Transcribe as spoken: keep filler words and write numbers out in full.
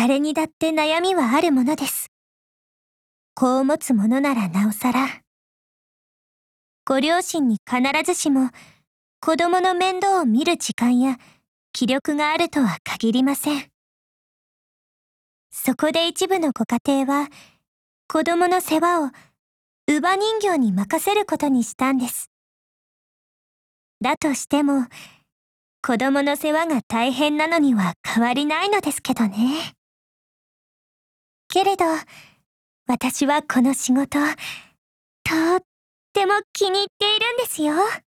誰にだって悩みはあるものです。子を持つ者ならなおさら。ご両親に必ずしも子供の面倒を見る時間や気力があるとは限りません。そこで一部のご家庭は子供の世話を乳母人形に任せることにしたんです。だとしても、子供の世話が大変なのには変わりないのですけどね。けれど、私はこの仕事、とっても気に入っているんですよ。